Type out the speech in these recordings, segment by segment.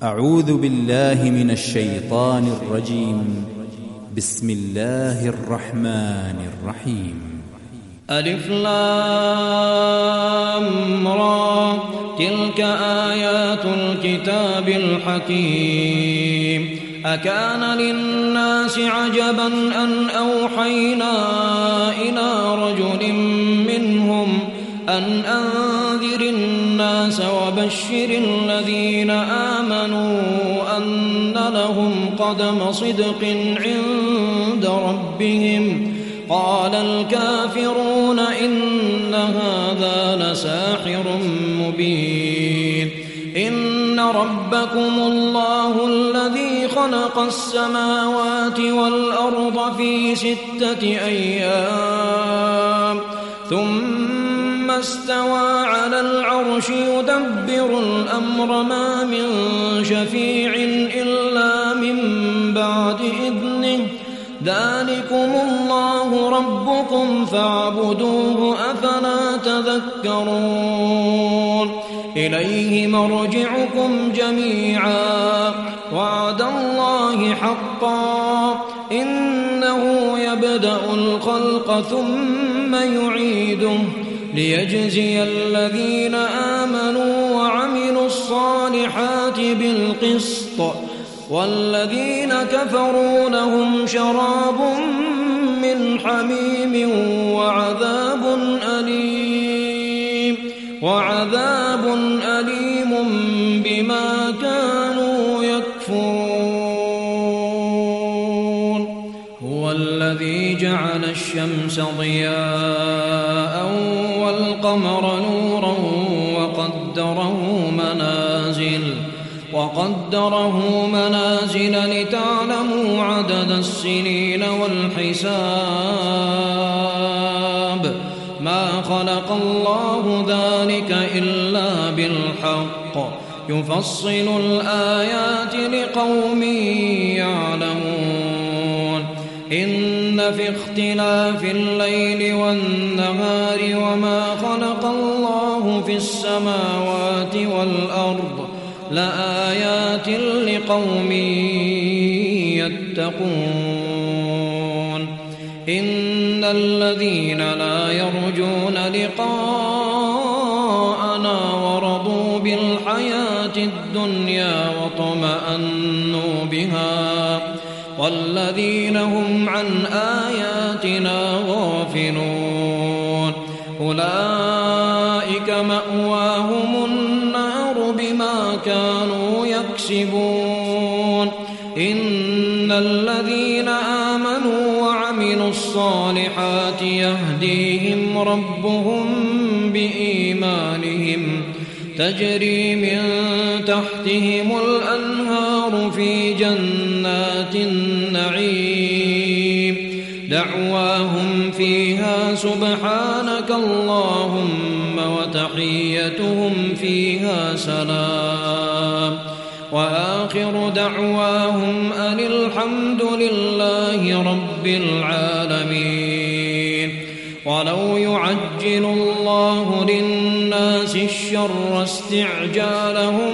أعوذ بالله من الشيطان الرجيم. بسم الله الرحمن الرحيم. ألف لام را، تلك آيات الكتاب الحكيم. أكان للناس عجبا أن أوحينا إلى رجل منهم أن أنذر الناس وبشر الذين آمنوا أن لهم قدم صدق عند ربهم. قال الكافرون إن هذا لساحر مبين. إن ربكم الله الذي خلق السماوات والأرض في 6 أيام ثم استوى على العرش يدبر الأمر ما من شفيع إلا من بعد إذنه. ذلكم الله ربكم فاعبدوه أفلا تذكرون. إليه مرجعكم جميعا وعد الله حقا إنه يبدأ الخلق ثم يعيده ليجزي الذين آمنوا وعملوا الصالحات بالقسط والذين كفروا لهم شراب من حميم وعذاب أليم بما كانوا يكفرون. هو الذي جعل الشمس ضياء والقمر نورا وقدره منازل لتعلموا عدد السنين والحساب. ما خلق الله ذلك إلا بالحق يفصل الآيات لقوم يعلمون. إن في اختلاف الليل والنهار وما خلق الله في السماوات والأرض لآيات لقوم يتقون. إن الذين لا يرجون لقاءنا ورضوا بالحياة الدنيا واطمأنوا بها والذين هم عن آياتنا غافلون أولئك مأواهم النار بما كانوا يكسبون. إن الذين آمنوا وعملوا الصالحات يهديهم ربهم بإيمانهم تجري من تحتهم الأنهار في جنات النعيم. دعواهم فيها سبحانك اللهم وتحيتهم فيها سلام وآخر دعواهم أن الحمد لله رب العالمين. ولو يعجل الله للناس الشر استعجالهم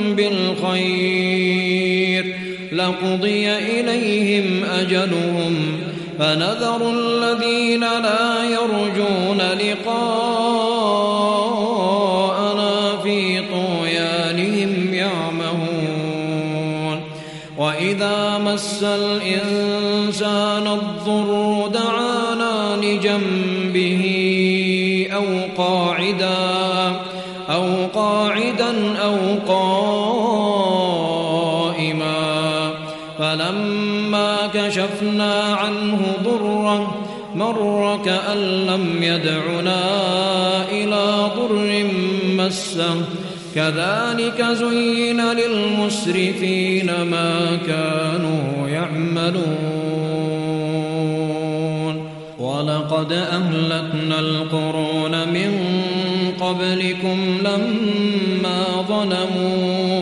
بالخير لقضي إليهم أجلهم فنذر الذين لا يرجون لقاءنا في طغيانهم يعمهون. وإذا مس الإنسان الضر دعانا لجنبه أو قاعدا أو قائما فلما كشفنا عنه ضره مر كأن لم يدعنا إلى ضر مسه. كذلك زين للمسرفين ما كانوا يعملون. ولقد أهلكنا القرون من قبلكم لما ظلموا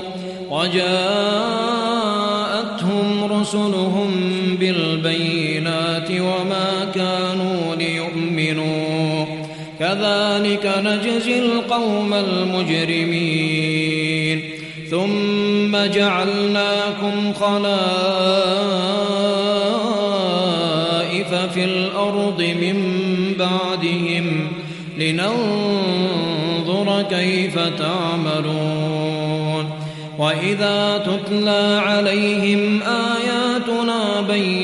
وجاءتهم رسلهم بالبينات وما كانوا ليؤمنوا كذلك نجزي القوم المجرمين. ثم ثم جعلناكم خلائف في الأرض من بعدهم لننظر كيف تعملون وإذا تتلى عليهم آياتنا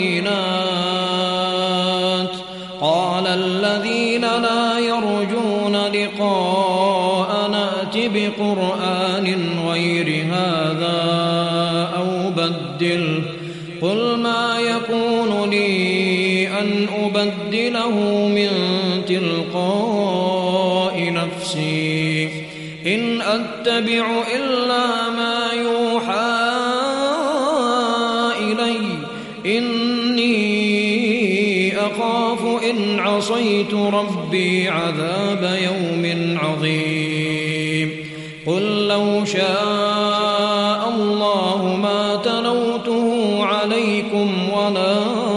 بينات قال الذين لا يرجون لقاءنا ائت بقرآن غير هذا أو بدله قل ما يكون لي أن أبدله من تلقاء نفسي إن أتبع إلا ما يوحى إلي إني أخاف إن عصيت ربي عذاب يوم عظيم قل لو شاء الله ما تلوته عليكم ولا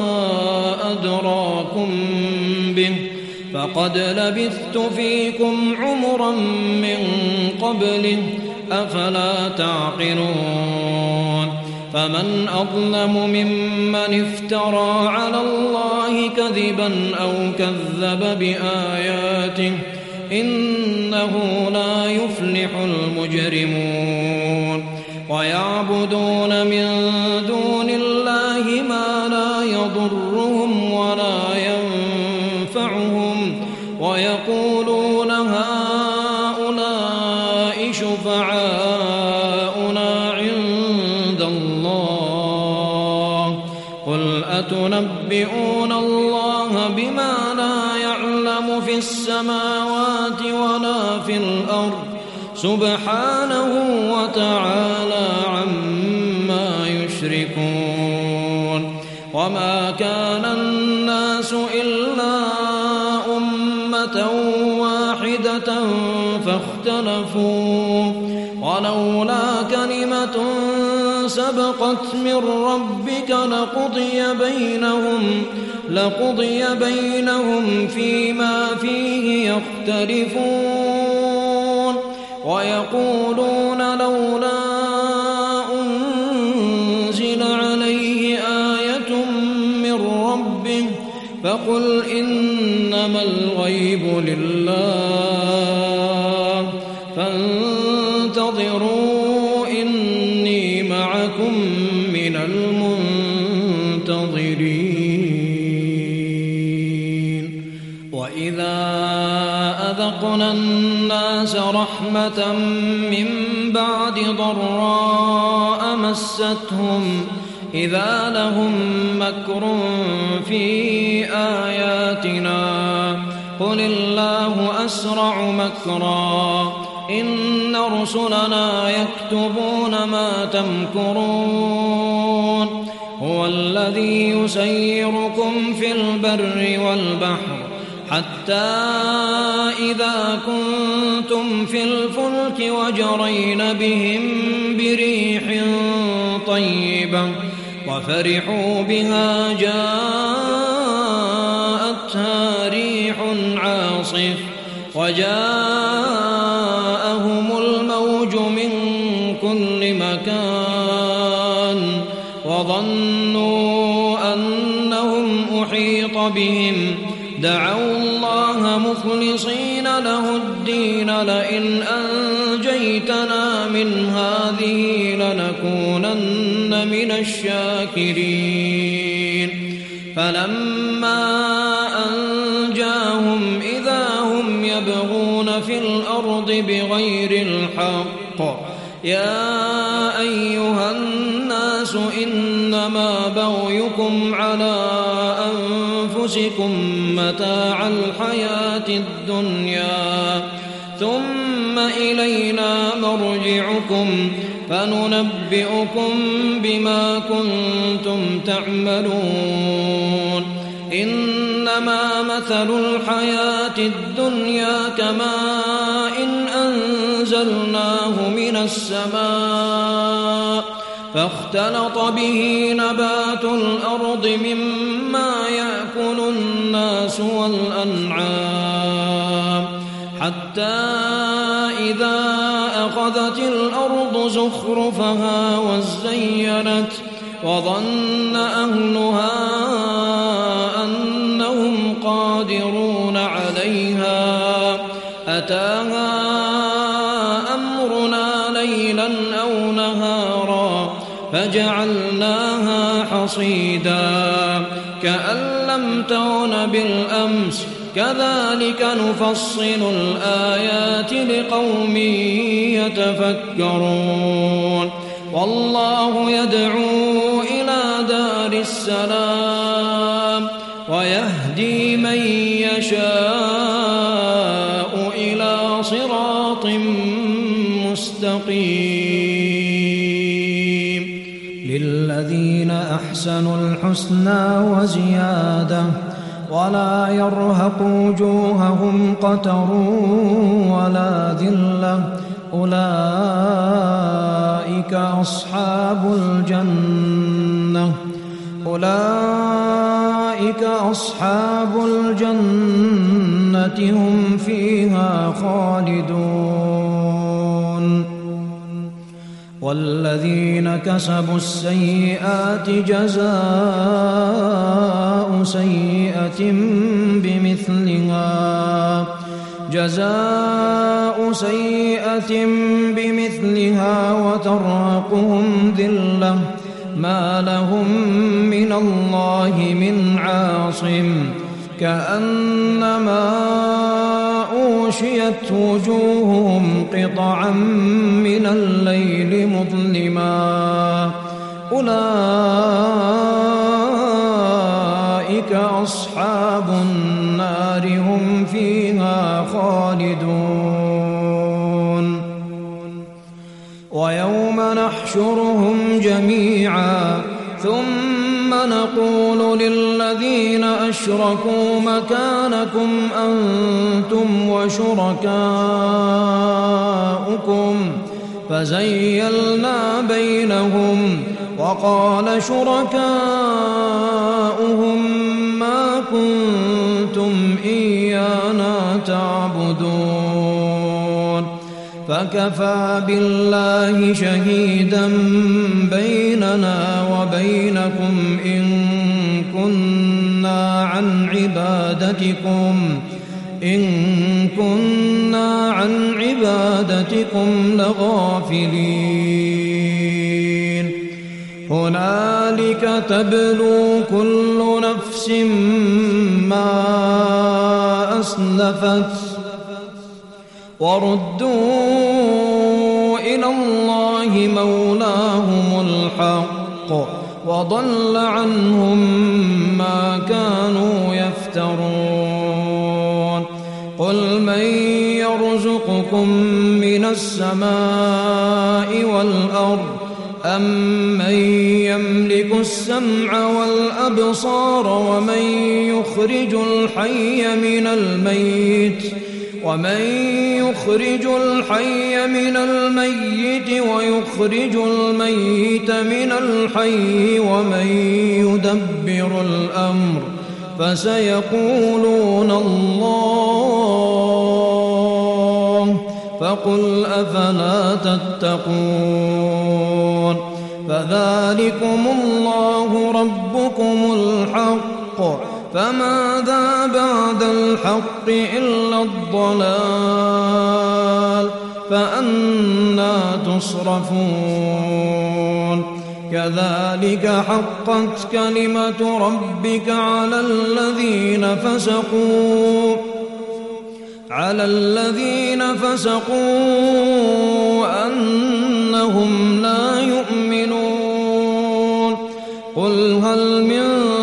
أدراكم به فقد لبثت فيكم عمرا من قبله أفلا تعقلون فمن أظلم ممن افترى على الله كذبا أو كذب بآياته إنه لا يفلح المجرمون ويعبدون من دون الله ما لا يضرهم ولا ينفعهم ويقولون هؤلاء شفعاؤنا عند الله قل أتنبئون الله بما لا يعلم في السماوات ولا في الأرض سبحانه وتعالى عما يشركون وما كان الناس إلا أمة واحدة فاختلفوا ولولا كلمة سبقت من ربك لقضي بينهم فيما فيه يختلفون ويقولون لولا أنزل عليه آية من ربه فقل إنما الغيب لله فانتظروا إني معكم من المنتظرين وإذا أذقنا الناس رحمة من بعد ضراء مستهم إذا لهم مكر في آياتنا قل الله أسرع مكرا إن رسلنا يكتبون ما تمكرون هو الذي يسيركم في البر والبحر حتى إذا كنتم في الفلك وجرين بهم بريح طيبة وفرحوا بها جاءتها ريح عاصف وجاءهم الموج من كل مكان وظنوا أنهم أحيط بهم دعوا الله مخلصين له الدين لئن أنجيتنا من هذه لنكونن من الشاكرين فلما أنجاهم إذا هم يبغون في الأرض بغير الحق يا أيها الناس إنما بغيكم على أنفسكم متاع الحياة الدنيا ثم إلينا مرجعكم فننبئكم بما كنتم تعملون إنما مثل الحياة الدنيا كماء إن أنزلناه من السماء فاختلط به نبات الأرض مما يأكل الناس والأنعام حتى إذا أخذت الأرض زخرفها وزينت وظن أهلها أنهم قادرون عليها أتاها أمرنا ليلا أو نهارا فجعلناها حصيدا كأن لم تغن بالأمس كذلك نفصل الآيات لقوم يتفكرون والله يدعو إلى دار السلام ويهدي من يشاء إلى صراط مستقيم للذين أحسنوا الحسنى وزيادة ولا يرهق وجوههم قتر ولا ذلة أولئك أصحاب الجنة هم فيها خالدون والذين كسبوا السيئات جزاء سيئة بمثلها وترهقهم ذلة ما لهم من الله من عاصم كأنما أوشيت وجوههم قطعا من الليل مظلما أولئك أصحاب النار هم فيها خالدون ويوم نحشرهم جميعا ثم نقول للذين أشركوا مكانكم أنتم وشركاؤكم فزيلنا بينهم وقال شركاؤهم ما كنتم إيانا تعبدون فكفى بالله شهيدا بيننا وبينكم إن كنا عن عبادتكم لغافلين هنالك تبلو كل نفس ما أسلفت وردوا إلى الله مولاهم الحق وضل عنهم ما كانوا يفترون قل من يرزقكم من السماء والأرض أمن يملك السمع والأبصار ومن يخرج الحي من الميت ويخرج الميت من الحي ومن يدبر الأمر فسيقولون الله فقل أفلا تتقون فذلكم الله ربكم الحق فماذا بعد الحق إلا الضلال فأنى تصرفون كذلك حقت كلمة ربك على الذين فسقوا أنهم لا يؤمنون قل هل من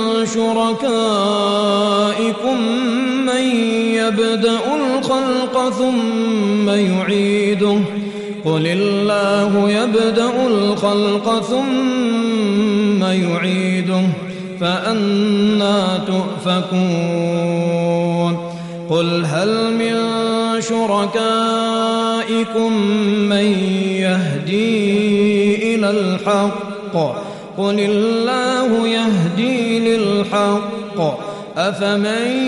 شركائكم من يبدأ الخلق ثم يعيده قل الله يبدأ الخلق ثم يعيده فأنى تؤفكون قل هل من شركائكم من يهدي إلى الحق قل الله يهدي للحق أفمن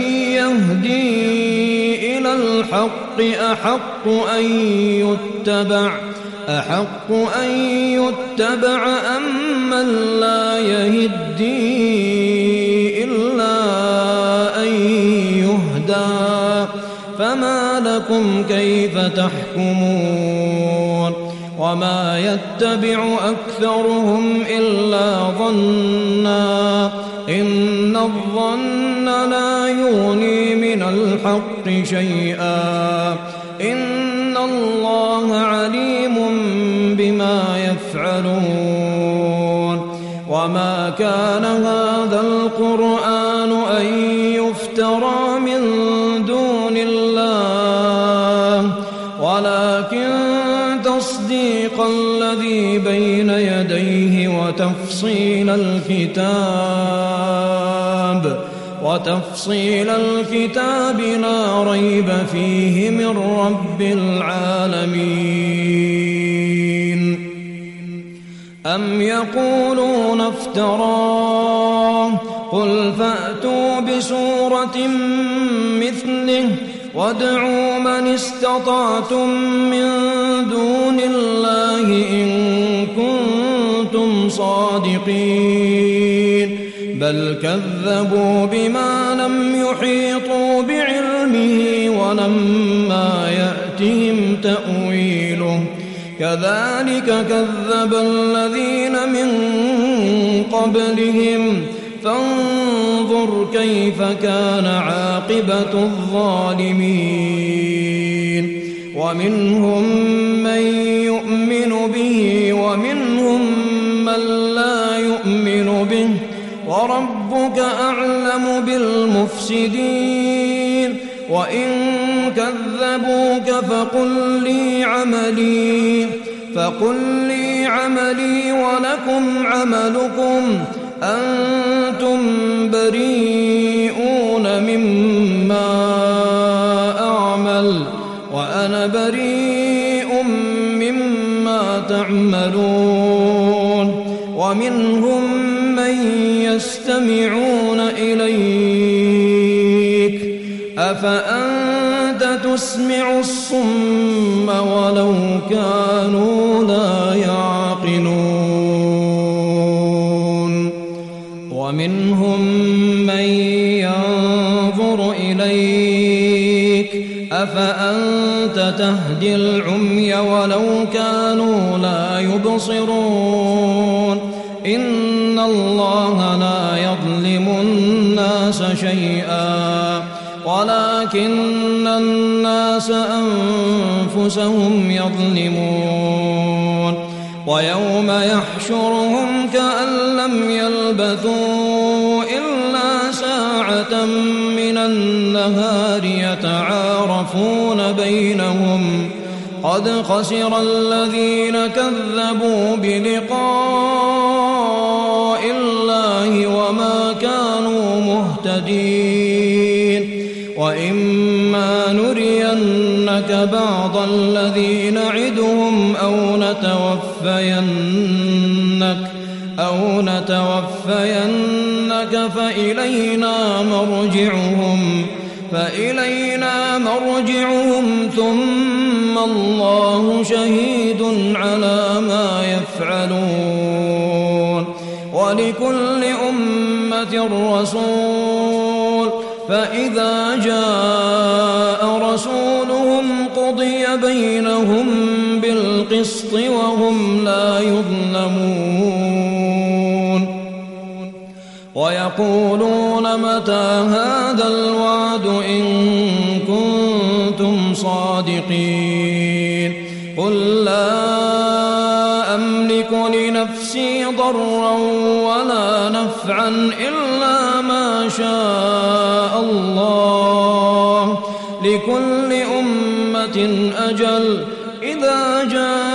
يهدي إلى الحق أحق أن يتبع أحق أن يتبع أم من لا يهدي إلا أن يهدى فما لكم كيف تحكمون وما يتبع أكثرهم إلا ظنا إن الظن لا يغني من الحق شيئا إن الله عليم بما يفعلون وما كان هذا القرآن أن يفترى من دون الله تصديق الذي بين يديه وتفصيل الكتاب لا ريب فيه من رب العالمين أم يقولون افتراه قل فأتوا بسورة مثله وادعوا من استطعتم من دون الله إن كنتم صادقين بل كذبوا بما لم يحيطوا بعلمه ولما يأتهم تأويله كذلك كذب الذين من قبلهم فانظر كيف كان عاقبة الظالمين ومنهم من يؤمن به ومنهم من لا يؤمن به وربك أعلم بالمفسدين وإن كذبوك فقل لي عملي ولكم عملكم أنتم بريئون مما أعمل وأنا بريء مما تعملون ومنهم من يستمعون إليك أفأنت تسمع الصم ولو كانوا لا يعقلون ومنهم من ينظر إليك أفأنت تهدي العمي ولو كانوا لا يبصرون إن الله لا يظلم الناس شيئا ولكن الناس أنفسهم يظلمون ويوم يحشرهم كأن لم يلبثوا إلا ساعة من النهار يتعارفون بينهم قد خسر الذين كذبوا بلقاء الله وما كانوا مهتدين وإما نرينك بعض الذي نعدهم أو نتوفينك فإلينا مرجعهم ثم الله شهيد على ما يفعلون ولكل أمة رسول فإذا جاء رسولهم قضي بينهم بالقسط وهم لا يظلمون ويقولون متى هذا الوعد إن كنتم صادقين قل لا أملك لنفسي ضرا ولا نفعا إلا ما شاء الله لكل أمة أجل إذا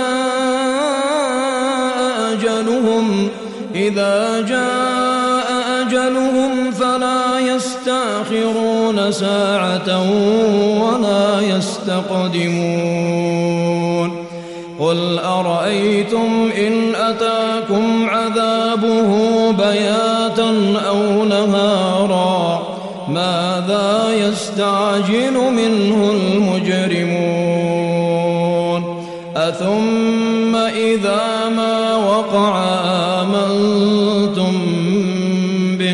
جاء أجلهم فلا يستأخرون ساعة ولا يستقدمون قل أرأيتم إن أتاكم عذابه بياتا أو نهارا ماذا يستعجل منه المجرمون أثم إذا ما وقع آمنتم به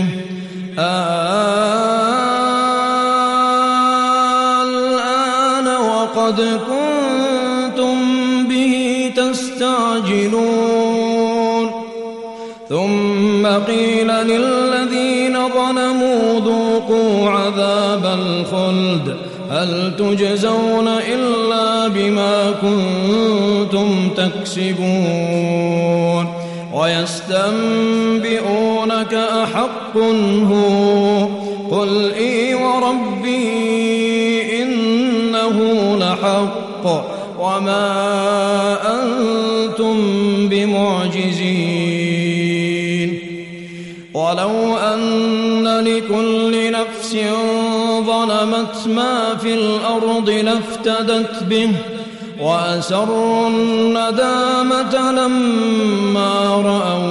الآن وقد كنتم به تستعجلون ثم قيل للذين ظلموا ذوقوا عذاب الخلد هل تجزون إلا بما كنتم تكسبون ويستنبئونك أحق هو قل إي وربي إنه لحق وما أنتم بمعجزين ولو أن لكل نفس ظلمت ما في الأرض لافتدت به وأسروا الندامة لما رأوا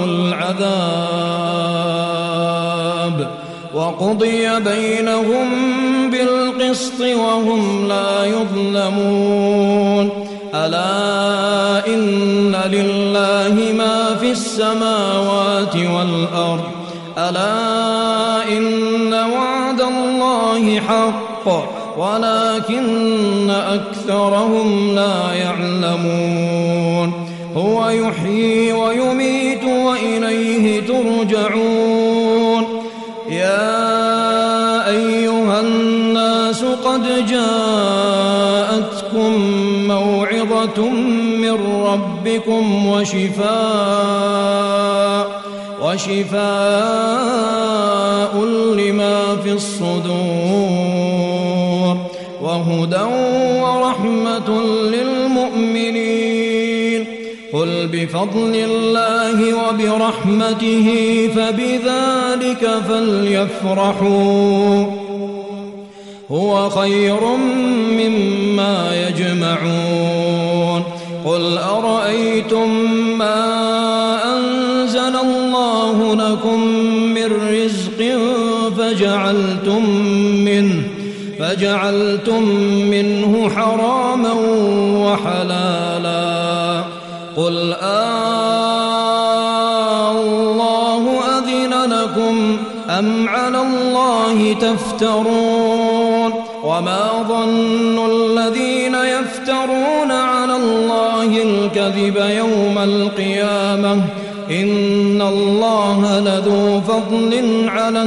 العذاب وقضي بينهم بالقسط وهم لا يظلمون ألا إن لله ما في السماوات والأرض ألا إن وعد الله حق ولكن أكثرهم لا يعلمون هو يحيي ويميت وإليه ترجعون يا أيها الناس قد جاءتكم موعظة من ربكم وشفاء لما في الصدور وهدى ورحمة للمؤمنين قل بفضل الله وبرحمته فبذلك فليفرحوا هو خير مما يجمعون قل أرأيتم ما أنزل الله لكم من رزق فجعلتم منه حراما وحلالا قل الله أذن لكم أم على الله تفترون وما ظن الذين يفترون على الله الكذب يوم القيامة إن الله لذو فضل على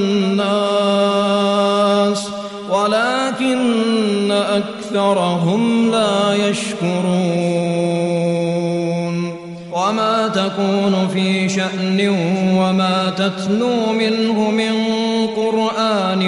الناس ولكن أكثرهم لا يشكرون وما تكون في شأن وما تتلو منه من قرآن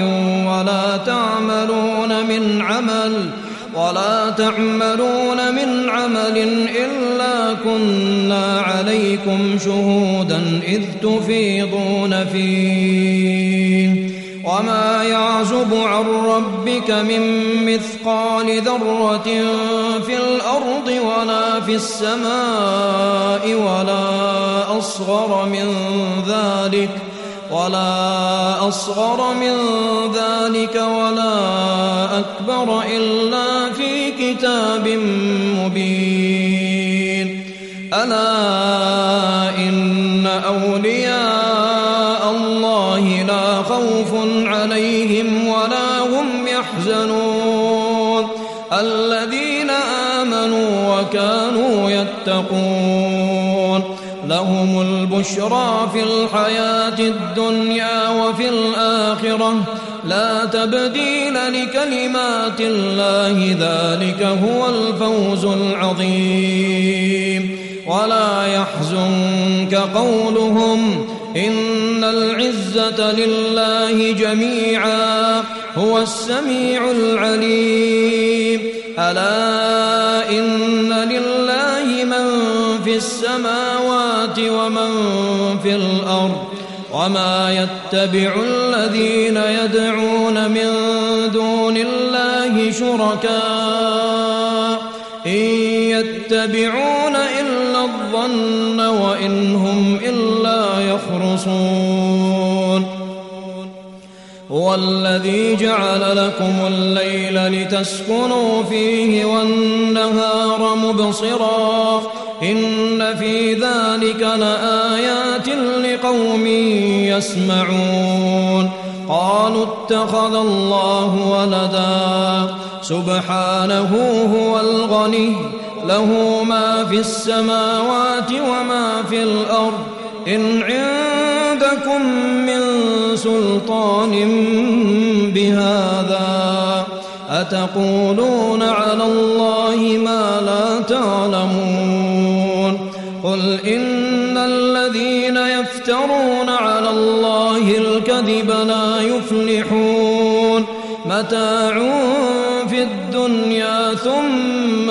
ولا تعملون من عمل إلا كنا عليكم شهودا إذ تفيضون فيه وما يعزب عن ربك من مثقال ذرة في الأرض ولا في السماء ولا أصغر من ذلك ولا أكبر إلا في كتاب مبين ألا إن أولياء الله لا خوف عليهم ولا هم يحزنون الذين آمنوا وكانوا يتقون لهم البشرى في الحياة الدنيا وفي الآخرة لا تبديل لكلمات الله ذلك هو الفوز العظيم ولا يحزنك قولهم إن العزة لله جميعا هو السميع العليم ألا إن لله من في السماوات ومن في الأرض وما يتبع الذين يدعون من دون الله شركاء إن يتبعون إلا الظن وإن هم إلا يخرصون هو الذي جعل لكم الليل لتسكنوا فيه والنهار مبصرا إن في ذلك لآيات لقوم يسمعون قالوا اتخذ الله ولدا سبحانه هو الغني له ما في السماوات وما في الأرض إن عندكم من سلطان بهذا أتقولون على الله ما لا تعلمون قل إن الذين يفترون على الله الكذب لا يفلحون متاع في الدنيا ثم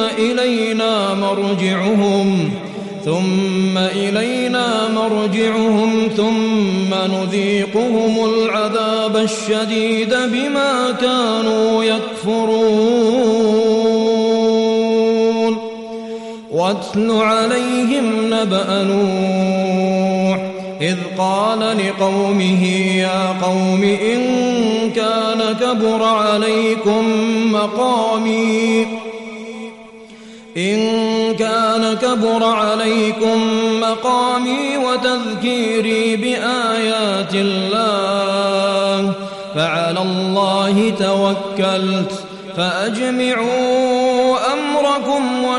إلينا مرجعهم ثم نذيقهم العذاب الشديد بما كانوا يكفرون واتل عليهم نبأ نوح إذ قال لقومه يا قوم إن كان كبر عليكم مقامي وتذكيري بآيات الله فعلى الله توكلت فأجمعوا أمركم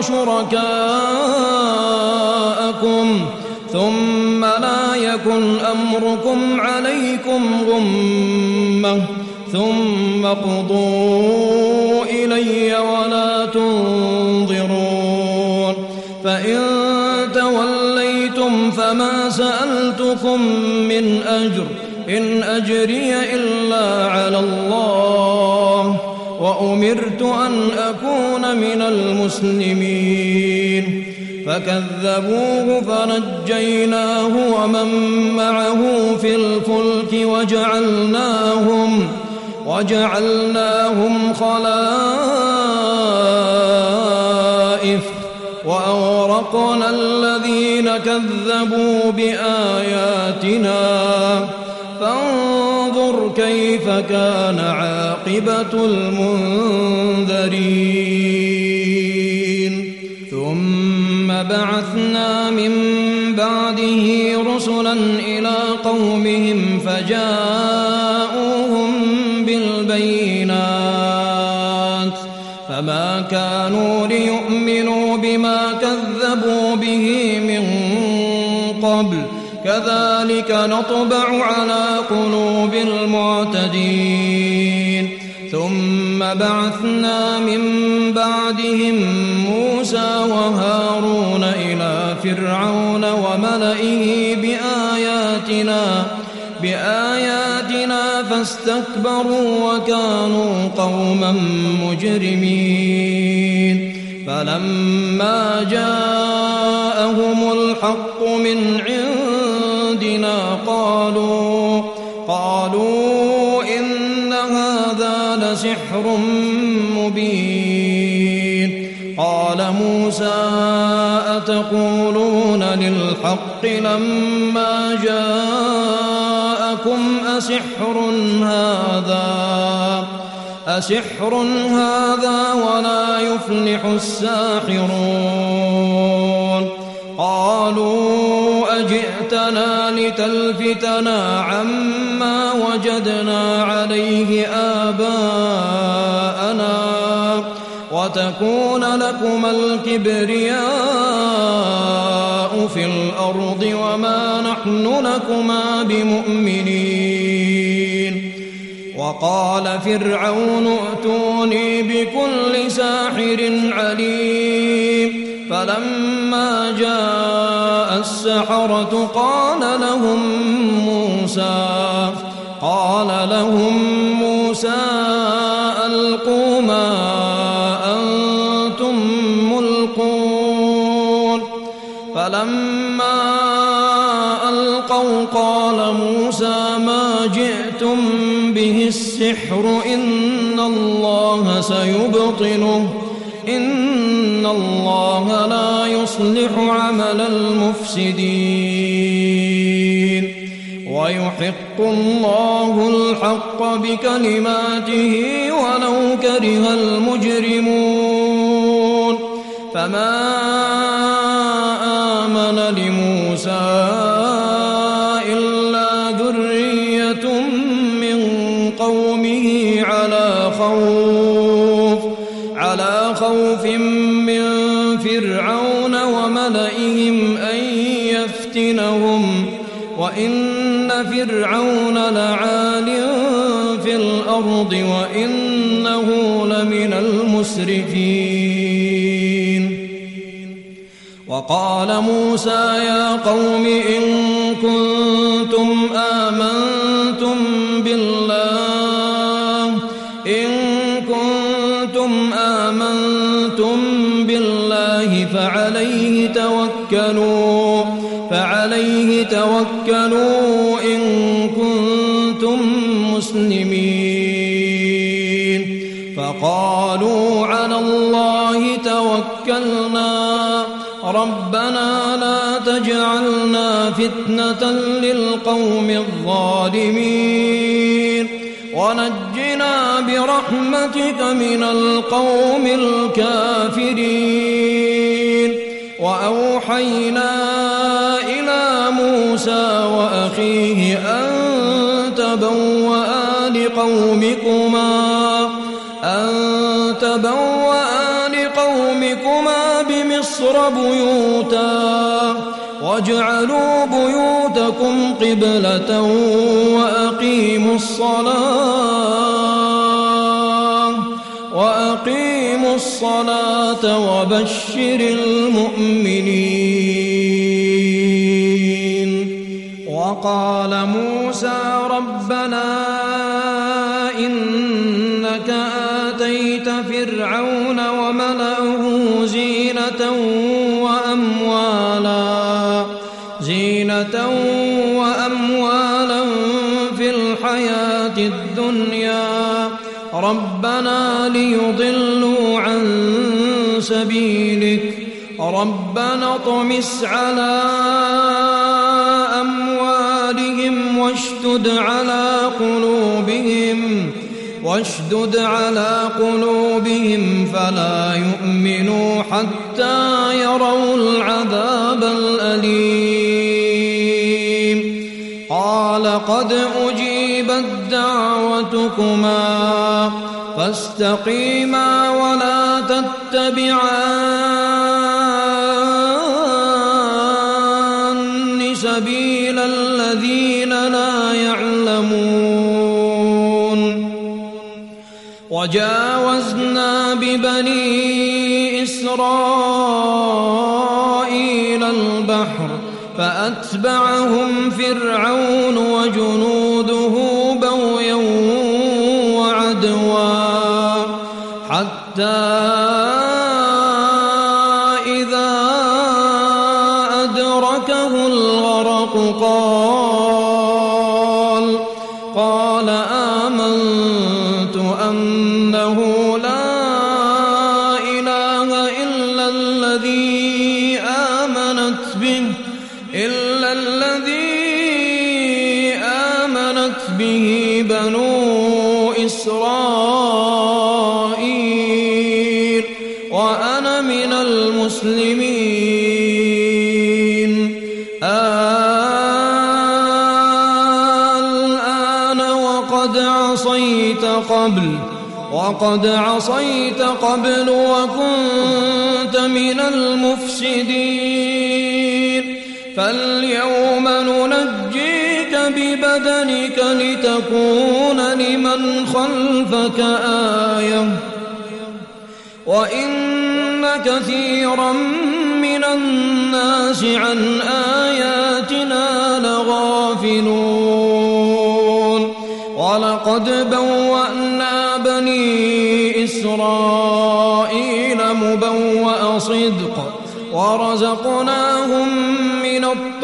وشركاءكم ثم لا يكن أمركم عليكم غمة ثم اقضوا إلي ولا تنظرون فإن توليتم فما سألتكم من أجر إن أجري إلا على الله وأمرت أن أكون من المسلمين فكذبوه فنجيناه ومن معه في الفلك وجعلناهم خلائف وأغرقنا الذين كذبوا بآياتنا فانظر كيف كان عاقبة المنذرين ثم بعثنا من بعده رسلا إلى قومهم فجاءوهم بالبينات فما كانوا ليؤمنوا بما كذبوا به من قبل كذلك نطبع على قلوب المعتدين ثم بعثنا من بعدهم موسى وهارون إلى فرعون وملئه بآياتنا فاستكبروا وكانوا قوما مجرمين فلما جاءهم الحق من عندنا قالوا إن هذا لسحر مبين قال موسى أتقولون للحق لما جاءكم أسحر هذا ولا يفلح الساحرون قالوا أجئتنا لتلفتنا عما وجدنا عليه آباءنا وتكون لكما الكبرياء في الأرض وما نحن لكما بمؤمنين وقال فرعون ائتوني بكل ساحر عليم فلما جاء السحرة قال لهم موسى ألقوا ما أنتم ملقون فلما ألقوا قال موسى ما جئتم به السحر إن الله سيبطله إن الله لا يصلح عمل المفسدين ويحق الله الحق بكلماته ولو كره المجرمون فما خوف من فرعون وملئهم أن يفتنهم وإن فرعون لعال في الأرض وإنه لمن المسرفين. وقال موسى يا قوم إن كنتم آمنتم بالله فعليه توكلوا إن كنتم مسلمين. فقالوا على الله توكلنا ربنا لا تجعلنا فتنة للقوم الظالمين ونجنا برحمتك من القوم الكافرين. وأوحينا إلى موسى وأخيه أن تبوأ لقومكما بمصر بيوتا واجعلوا بيوتكم قبلة وأقيموا الصلاة وبشر المؤمنين. وقال موسى ربنا إنك آتيت فرعون وملأه زينة وأموالا في الحياة الدنيا ربنا ليضلوا عن سبيلك ربنا اطمس على أموالهم واشدد على قلوبهم فلا يؤمنوا حتى يروا العذاب الأليم. قال قد أجيبت دعوتكما فاستقيما ولا تتبعان سبيل الذين لا يعلمون. وجاوزنا ببني إسرائيل البحر فأتبعهم فرعون وجنوده بغيا وعدوا حتى إذا أدركه الغرق قال آمنت أنه لا إله إلا الذي آمنت به بنو إسرائيل وأنا من المسلمين. الآن وقد عصيت قبل وكنت من المفسدين. فاليوم ننجيك ببدنك لتكون لمن خلفك آية وإن كثيرا من الناس عن آياتنا لغافلون. ولقد بوأنا بني إسرائيل مبوأ صدق ورزقناهم من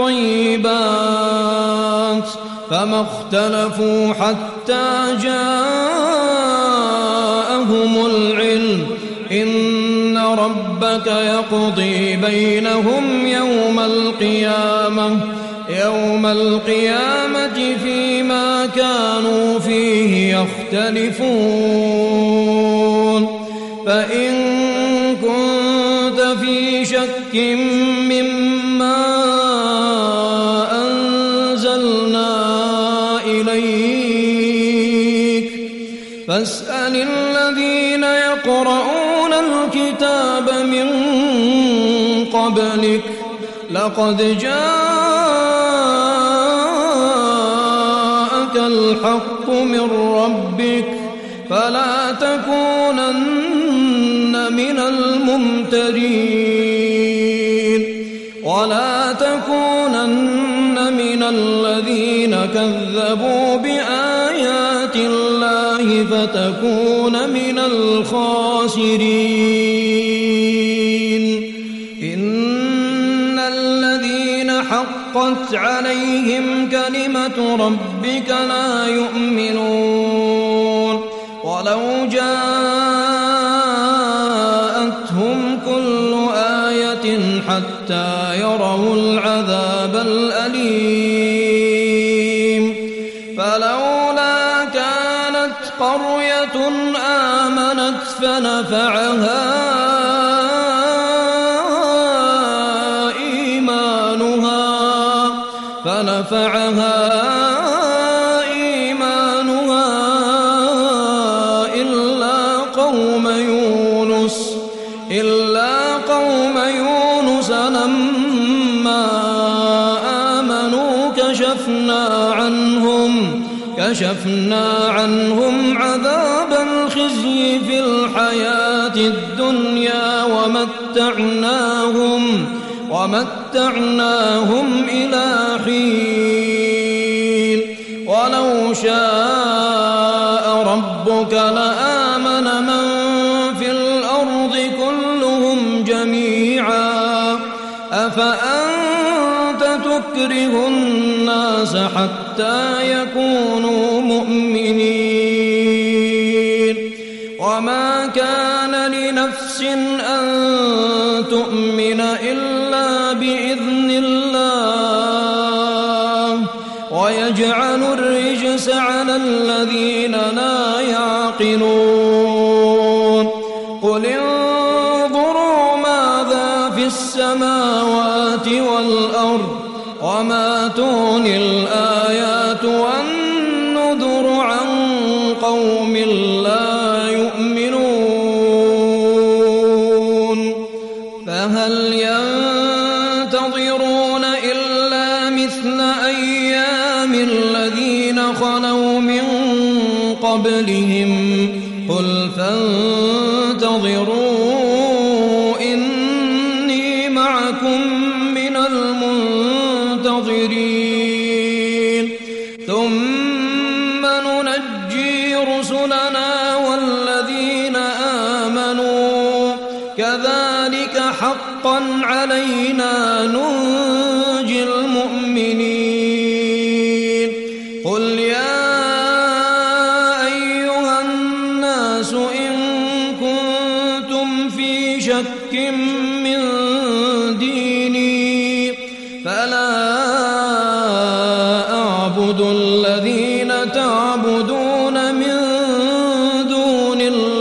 الطيبات فما اختلفوا حتى جاءهم العلم. إن ربك يقضي بينهم يوم القيامة فيما كانوا فيه يختلفون. فإن كنت في شك مما أنزلنا إليك فاسأل الذين يقرؤون الكتاب الكتاب من قبلك لقد جاءك الحق من ربك فلا تكونن من الممترين ولا تكونن من الذين كذبوا بآيات الله فتكون من الخاسرين إن الذين حقت عليهم كلمة ربك لا يؤمنون ولو جاءتهم كل آية حتى يروا العذاب الأليم فلولا كانت قرية آمنت فنفعها إيمانها إلا قوم يونس لما آمنوا كشفنا عنهم عذاب الخزي في الحياة الدنيا ومتعناهم إلى حين ولو شاء ربك لآمن من في الأرض كلهم جميعا أفأنت تكره الناس حتى يكونوا مؤمنين وما كان لنفس أن تؤمن إلا بإذن الله ويجعل الرجس على الذين لا يعقلون قل انظروا ماذا في السماوات والأرض وما تغني الآيات والنذر عن قوم لا يؤمنون فهل ينتظرون إلا مثل أيام الذين خلوا من قبلهم قل فانتظروا إني معكم من المنتظرين ثم ننجي رسلنا والذين آمنوا كذلك حقا علينا ننجي المؤمنين قل يا أيها الناس إن كنتم في شك من ديني فلا أعبد الذين تعبدون من دون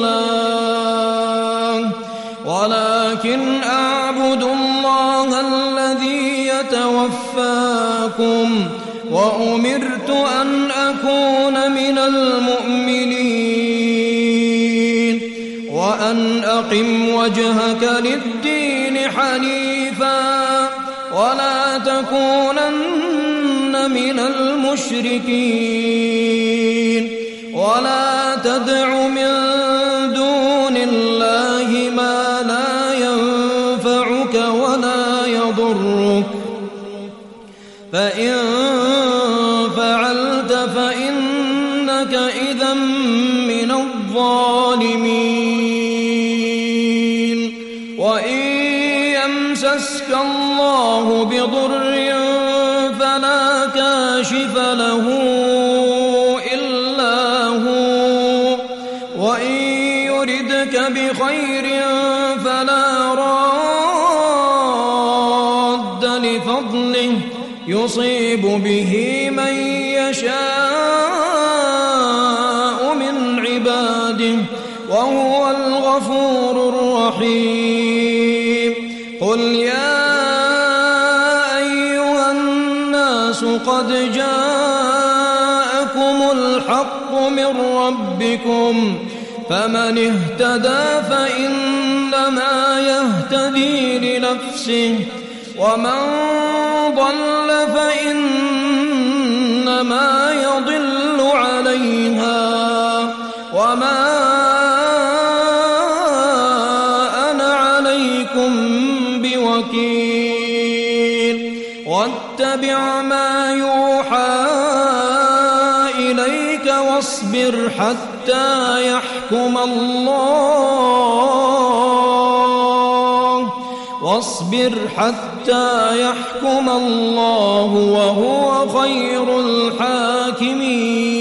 الله ولكن أعبد الله الذي يتوفاكم وأمرت أن أكون من المؤمنين وأن أقم وجهك للدين حنيفا ولا تكونن من المشركين ولا تدع من دون الله ما لا ينفعك ولا يضرك فإن فعلت فإنك إذا من الظالمين وإن يمسسك الله بضر فلا كاشف له إلا هو وإن يردك بخير فلا راد لفضله يصيب به من يشاء من عباده وهو الغفور الرحيم قل يا أيها الناس قد جاءكم الحق من ربكم فمن اهتدى فإنما يهتدي لنفسه ومن ضل فإنما يضل عليها وما أنا عليكم بوكيل واتبع ما يوحى إليك واصبر حتى يحكم الله وهو خير الحاكمين.